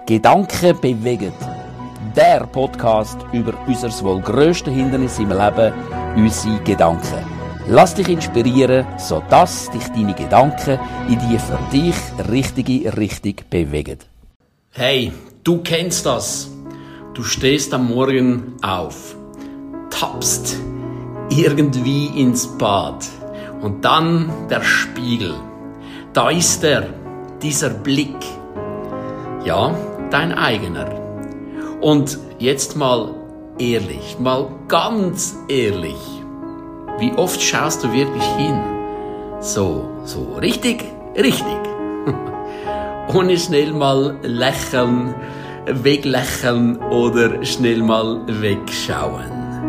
Gedanken bewegen. Der Podcast über unser wohl grösstes Hindernis im Leben, unsere Gedanken. Lass dich inspirieren, sodass dich deine Gedanken in die für dich richtige Richtung bewegen. Hey, du kennst das. Du stehst am Morgen auf, tappst irgendwie ins Bad und dann der Spiegel. Da ist er, dieser Blick. Ja, dein eigener. Und jetzt mal ehrlich, mal ganz ehrlich. Wie oft schaust du wirklich hin? So richtig? Ohne schnell mal lächeln, weglächeln oder schnell mal wegschauen.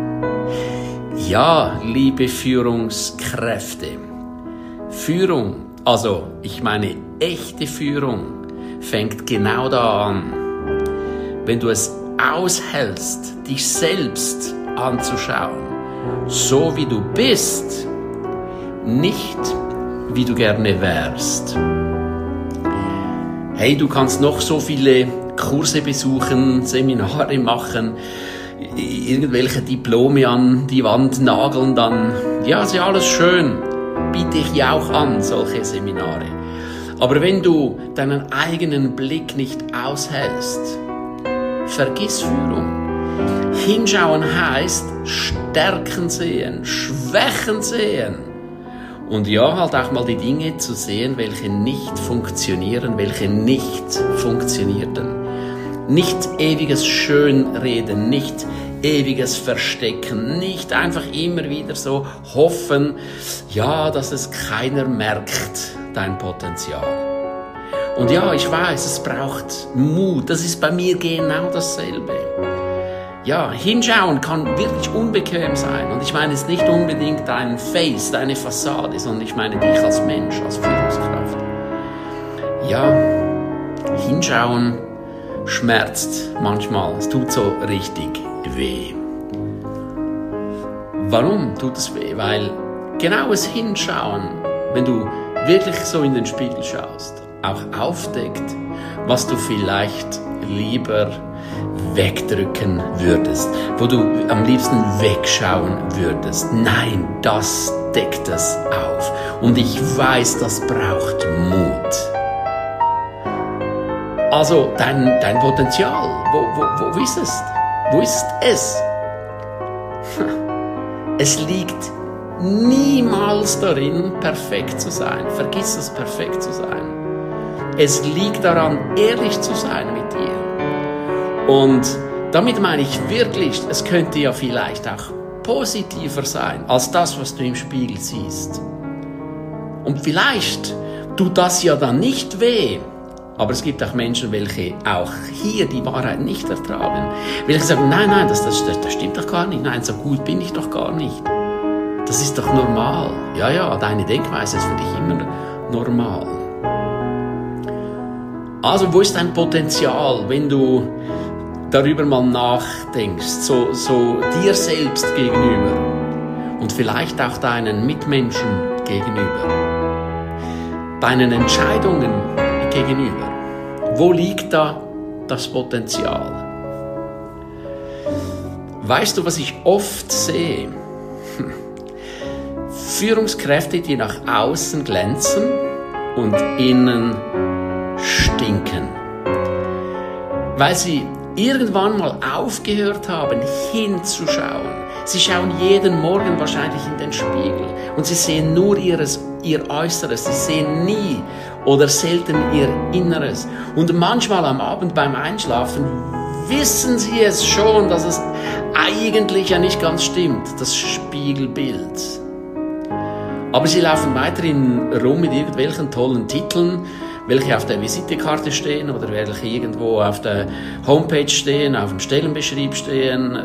Ja, liebe Führungskräfte. Führung, also ich meine echte Führung, fängt genau da an. Wenn du es aushältst, dich selbst anzuschauen, so wie du bist, nicht wie du gerne wärst. Hey, du kannst noch so viele Kurse besuchen, Seminare machen, irgendwelche Diplome an die Wand nageln, dann, ja, ist ja alles schön, biete ich ja auch an, solche Seminare. Aber wenn du deinen eigenen Blick nicht aushältst, vergiss Führung. Hinschauen heißt Stärken sehen, Schwächen sehen. Und ja, halt auch mal die Dinge zu sehen, welche nicht funktionieren, welche nicht funktionierten. Nicht ewiges Schönreden, nicht ewiges Verstecken, nicht einfach immer wieder so hoffen, ja, dass es keiner merkt, dein Potenzial. Und ja, ich weiß, es braucht Mut, das ist bei mir genau dasselbe. Ja, hinschauen kann wirklich unbequem sein. Und ich meine jetzt nicht unbedingt dein Face, deine Fassade, sondern ich meine dich als Mensch, als Führungskraft. Ja, hinschauen schmerzt manchmal. Es tut so richtig weh. Warum tut es weh? Weil genaues Hinschauen, wenn du wirklich so in den Spiegel schaust, auch aufdeckt, was du vielleicht lieber wegdrücken würdest, wo du am liebsten wegschauen würdest. Nein, das deckt es auf. Und ich weiß, das braucht Mut. Also, dein Potenzial, wo ist es? Wo ist es? Es liegt niemals darin, perfekt zu sein. Vergiss es, perfekt zu sein. Es liegt daran, ehrlich zu sein mit dir. Und damit meine ich wirklich, es könnte ja vielleicht auch positiver sein, als das, was du im Spiegel siehst. Und vielleicht tut das ja dann nicht weh. Aber es gibt auch Menschen, welche auch hier die Wahrheit nicht ertragen. Welche sagen, nein, das stimmt doch gar nicht. Nein, so gut bin ich doch gar nicht. Das ist doch normal. Ja, deine Denkweise ist für dich immer normal. Also, wo ist dein Potenzial, wenn du darüber mal nachdenkst, so dir selbst gegenüber und vielleicht auch deinen Mitmenschen gegenüber, deinen Entscheidungen gegenüber? Wo liegt da das Potenzial? Weißt du, was ich oft sehe? Führungskräfte, die nach außen glänzen und innen stinken. Weil sie irgendwann mal aufgehört haben, hinzuschauen. Sie schauen jeden Morgen wahrscheinlich in den Spiegel und sie sehen nur ihr Äußeres. Sie sehen nie oder selten ihr Inneres. Und manchmal am Abend beim Einschlafen wissen sie es schon, dass es eigentlich ja nicht ganz stimmt, das Spiegelbild. Aber sie laufen weiterhin rum mit irgendwelchen tollen Titeln, welche auf der Visitekarte stehen oder welche irgendwo auf der Homepage stehen, auf dem Stellenbeschrieb stehen.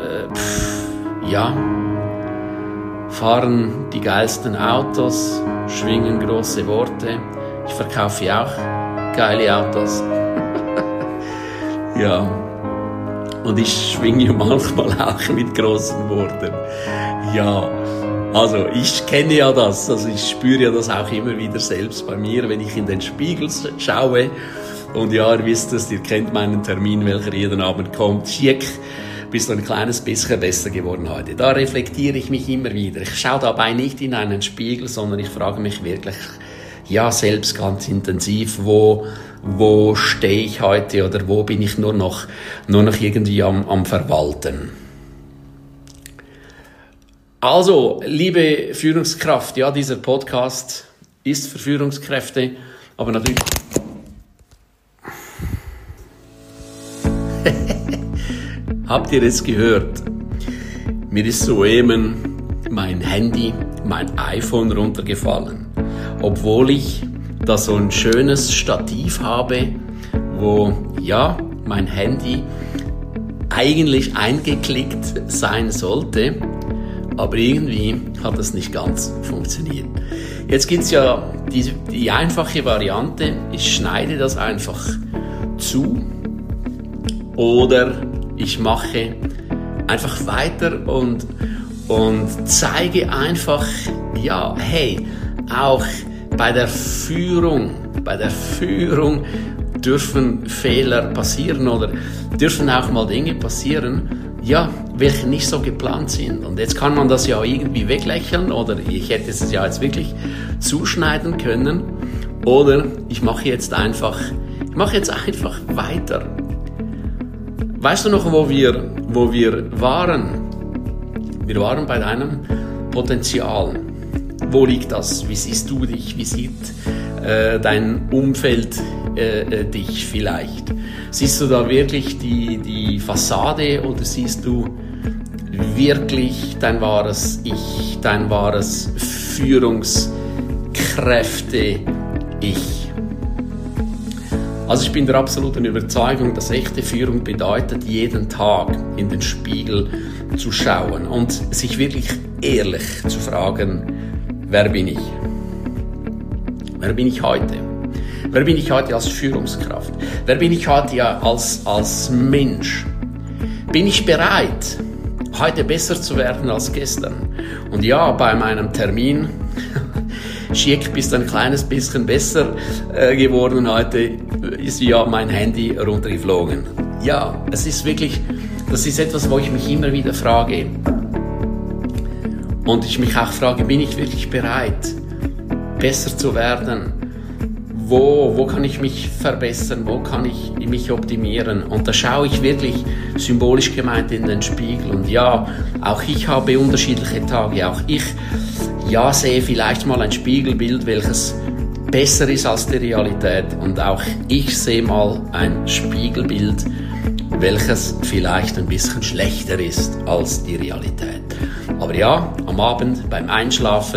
Fahren die geilsten Autos, schwingen große Worte. Ich verkaufe auch geile Autos. Ja, und ich schwinge manchmal auch mit großen Worten. Ja, also ich kenne ja das, also ich spüre ja das auch immer wieder selbst bei mir, wenn ich in den Spiegel schaue Und ja, ihr wisst es, ihr kennt meinen Termin, welcher jeden Abend kommt. Schick, bist du ein kleines bisschen besser geworden heute. Da reflektiere ich mich immer wieder. Ich schaue dabei nicht in einen Spiegel, sondern ich frage mich wirklich, ja, selbst ganz intensiv, wo stehe ich heute oder wo bin ich nur noch irgendwie am Verwalten. Also, liebe Führungskraft, ja, dieser Podcast ist für Führungskräfte, aber natürlich... Habt ihr es gehört? Mir ist soeben mein Handy, mein iPhone runtergefallen. Obwohl ich da so ein schönes Stativ habe, wo ja mein Handy eigentlich eingeklickt sein sollte, aber irgendwie hat es nicht ganz funktioniert. Jetzt gibt's ja die einfache Variante, ich schneide das einfach zu oder ich mache einfach weiter und zeige einfach, ja, hey, auch bei der Führung dürfen Fehler passieren oder dürfen auch mal Dinge passieren, ja, welche nicht so geplant sind. Und jetzt kann man das ja irgendwie weglächeln oder ich hätte es ja jetzt wirklich zuschneiden können oder ich mache jetzt einfach weiter. Weißt du noch, wo wir waren? Wir waren bei deinem Potenzial. Wo liegt das? Wie siehst du dich? Wie sieht dein Umfeld dich vielleicht? Siehst du da wirklich die Fassade oder siehst du wirklich dein wahres Ich, dein wahres Führungskräfte-Ich? Also ich bin der absoluten Überzeugung, dass echte Führung bedeutet, jeden Tag in den Spiegel zu schauen und sich wirklich ehrlich zu fragen, wer bin ich? Wer bin ich heute? Wer bin ich heute als Führungskraft? Wer bin ich heute als Mensch? Bin ich bereit, heute besser zu werden als gestern? Und ja, bei meinem Termin, schick, bist ein kleines bisschen besser geworden heute, ist ja mein Handy runtergeflogen. Ja, es ist wirklich, das ist etwas, wo ich mich immer wieder frage. Und ich mich auch frage, bin ich wirklich bereit, besser zu werden? Wo kann ich mich verbessern? Wo kann ich mich optimieren? Und da schaue ich wirklich symbolisch gemeint in den Spiegel. Und ja, auch ich habe unterschiedliche Tage. Auch ich sehe vielleicht mal ein Spiegelbild, welches besser ist als die Realität. Und auch ich sehe mal ein Spiegelbild, welches vielleicht ein bisschen schlechter ist als die Realität. Aber ja, am Abend beim Einschlafen,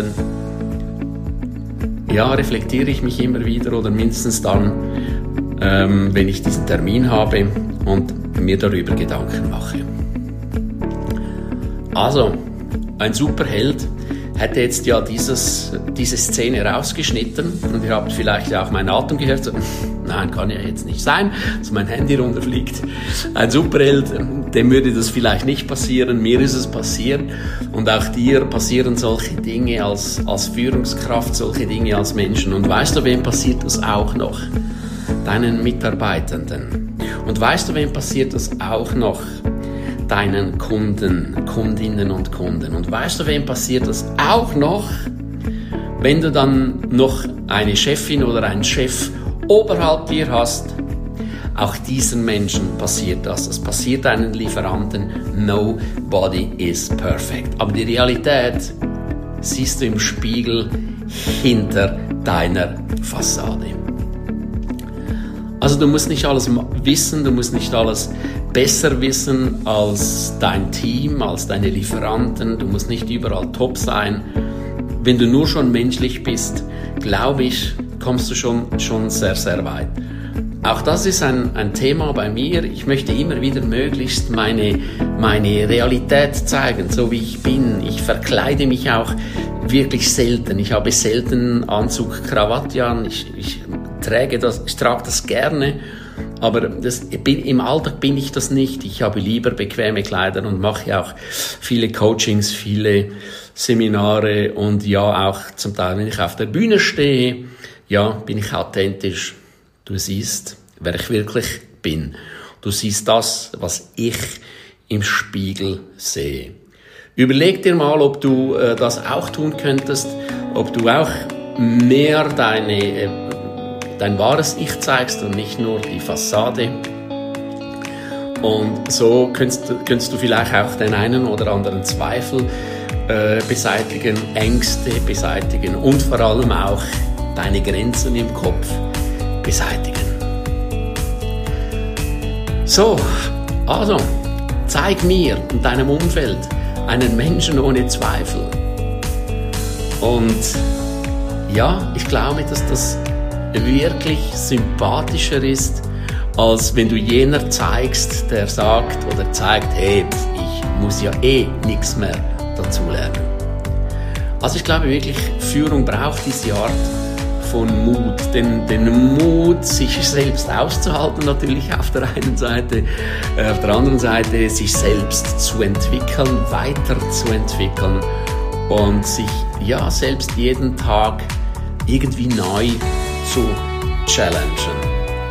ja, reflektiere ich mich immer wieder oder mindestens dann, wenn ich diesen Termin habe und mir darüber Gedanken mache. Also, ein Superheld hätte jetzt ja diese Szene rausgeschnitten und ihr habt vielleicht auch meinen Atem gehört. So, nein, kann ja jetzt nicht sein, dass mein Handy runterfliegt. Ein Superheld, dem würde das vielleicht nicht passieren, mir ist es passiert und auch dir passieren solche Dinge als Führungskraft, solche Dinge als Menschen. Und weißt du, wem passiert das auch noch? Deinen Mitarbeitenden. Und weißt du, wem passiert das auch noch? Deinen Kunden, Kundinnen und Kunden. Und weißt du, wem passiert das auch noch, wenn du dann noch eine Chefin oder einen Chef oberhalb dir hast? Auch diesen Menschen passiert das. Es passiert deinen Lieferanten. Nobody is perfect. Aber die Realität siehst du im Spiegel hinter deiner Fassade. Also du musst nicht alles wissen, du musst nicht alles besser wissen als dein Team, als deine Lieferanten. Du musst nicht überall top sein. Wenn du nur schon menschlich bist, glaube ich, kommst du schon sehr, sehr weit. Auch das ist ein Thema bei mir. Ich möchte immer wieder möglichst meine Realität zeigen, so wie ich bin. Ich verkleide mich auch wirklich selten. Ich habe selten Anzug, Krawatte an. Ich trage das gerne. Aber im Alltag bin ich das nicht. Ich habe lieber bequeme Kleider und mache auch viele Coachings, viele Seminare und ja auch zum Teil, wenn ich auf der Bühne stehe, ja, bin ich authentisch. Du siehst, wer ich wirklich bin. Du siehst das, was ich im Spiegel sehe. Überleg dir mal, ob du das auch tun könntest, ob du auch mehr dein wahres Ich zeigst und nicht nur die Fassade. Und so könntest du vielleicht auch den einen oder anderen Zweifel beseitigen, Ängste beseitigen und vor allem auch deine Grenzen im Kopf beseitigen. So, also, zeig mir und deinem Umfeld einen Menschen ohne Zweifel. Und ja, ich glaube, dass das wirklich sympathischer ist, als wenn du jener zeigst, der sagt oder zeigt, hey, ich muss ja nichts mehr dazu lernen. Also ich glaube wirklich, Führung braucht diese Art von Mut. Den Mut, sich selbst auszuhalten, natürlich auf der einen Seite, auf der anderen Seite sich selbst zu entwickeln, weiterzuentwickeln und sich ja selbst jeden Tag irgendwie neu zu challengen.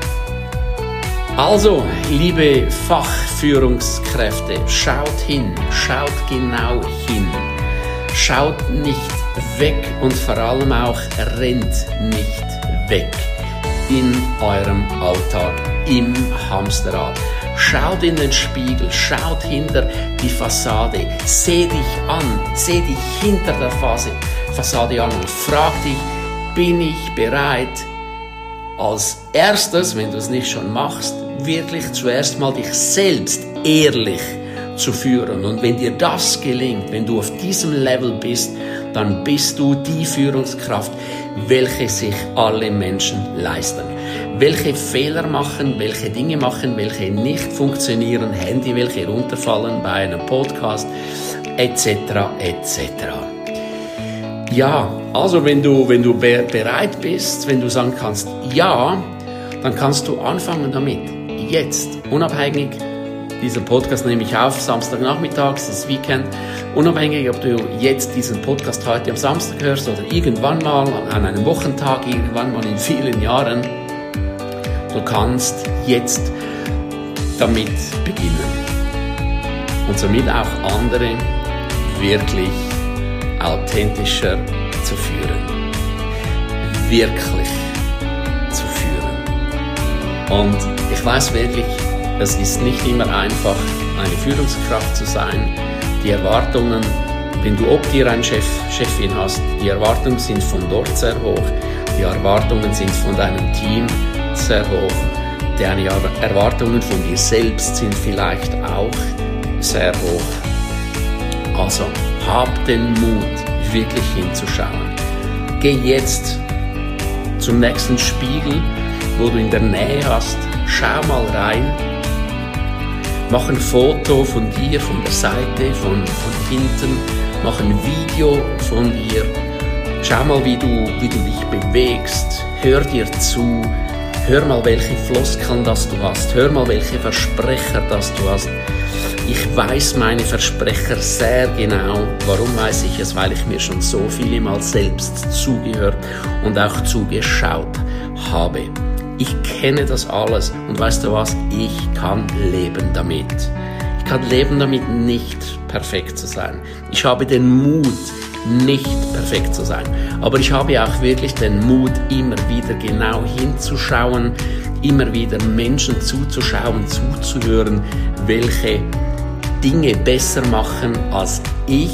Also, liebe Fachführungskräfte, schaut hin, schaut genau hin. Schaut nicht weg und vor allem auch rennt nicht weg in eurem Alltag, im Hamsterrad. Schaut in den Spiegel, schaut hinter die Fassade, seh dich an, seh dich hinter der Fassade an und frag dich, bin ich bereit, als erstes, wenn du es nicht schon machst, wirklich zuerst mal dich selbst ehrlich zu führen. Und wenn dir das gelingt, wenn du auf diesem Level bist, dann bist du die Führungskraft, welche sich alle Menschen leisten. Welche Fehler machen, welche Dinge machen, welche nicht funktionieren, Handy, welche runterfallen bei einem Podcast, etc., etc. Ja, also wenn du bereit bist, wenn du sagen kannst, ja, dann kannst du anfangen damit. Jetzt, unabhängig, dieser Podcast nehme ich auf, Samstagnachmittags, das Weekend, unabhängig, ob du jetzt diesen Podcast heute am Samstag hörst oder irgendwann mal an einem Wochentag, irgendwann mal in vielen Jahren, du kannst jetzt damit beginnen und somit auch andere wirklich authentischer zu führen, wirklich zu führen. Und ich weiß wirklich, es ist nicht immer einfach, eine Führungskraft zu sein. Die Erwartungen, wenn du ob dir einen Chefin hast, die Erwartungen sind von dort sehr hoch, die Erwartungen sind von deinem Team sehr hoch, deine Erwartungen von dir selbst sind vielleicht auch sehr hoch. Also, hab den Mut, wirklich hinzuschauen. Geh jetzt zum nächsten Spiegel, wo du in der Nähe hast. Schau mal rein. Mach ein Foto von dir, von der Seite, von hinten. Mach ein Video von dir. Schau mal, wie du dich bewegst. Hör dir zu. Hör mal, welche Floskeln das du hast. Hör mal, welche Versprecher das du hast. Ich weiß meine Versprecher sehr genau. Warum weiß ich es? Weil ich mir schon so viele Mal selbst zugehört und auch zugeschaut habe. Ich kenne das alles und weißt du was? Ich kann leben damit. Ich kann leben damit, nicht perfekt zu sein. Ich habe den Mut, nicht perfekt zu sein. Aber ich habe auch wirklich den Mut, immer wieder genau hinzuschauen, immer wieder Menschen zuzuschauen, zuzuhören, welche Dinge besser machen, als ich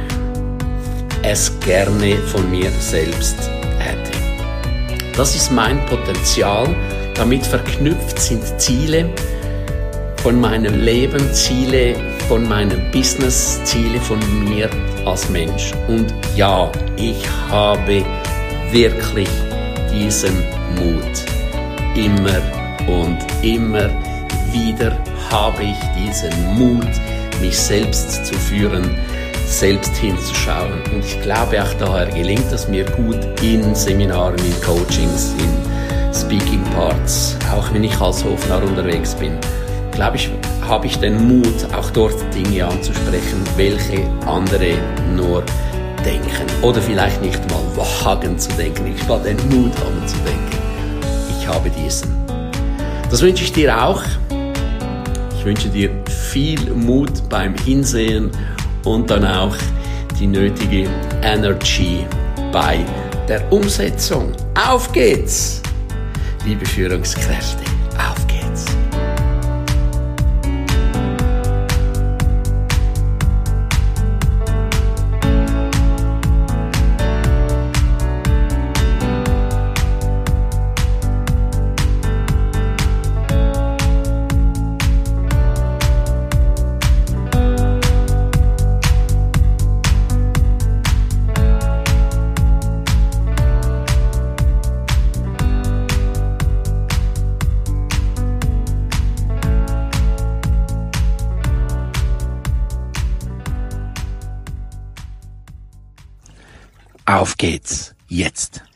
es gerne von mir selbst hätte. Das ist mein Potenzial. Damit verknüpft sind Ziele von meinem Leben, Ziele von meinem Business, Ziele von mir als Mensch. Und ja, ich habe wirklich diesen Mut. Immer und immer wieder habe ich diesen Mut, mich selbst zu führen, selbst hinzuschauen. Und ich glaube, auch daher gelingt es mir gut in Seminaren, in Coachings, in Speaking Parts, auch wenn ich als Hofnarr unterwegs bin. Glaube ich, habe ich den Mut, auch dort Dinge anzusprechen, welche andere nur denken. Oder vielleicht nicht mal wagen zu denken. Ich kann den Mut haben zu denken. Ich habe diesen. Das wünsche ich dir auch. Ich wünsche dir viel Mut beim Hinsehen und dann auch die nötige Energy bei der Umsetzung. Auf geht's, liebe Führungskräfte, auf geht's. Auf geht's, jetzt.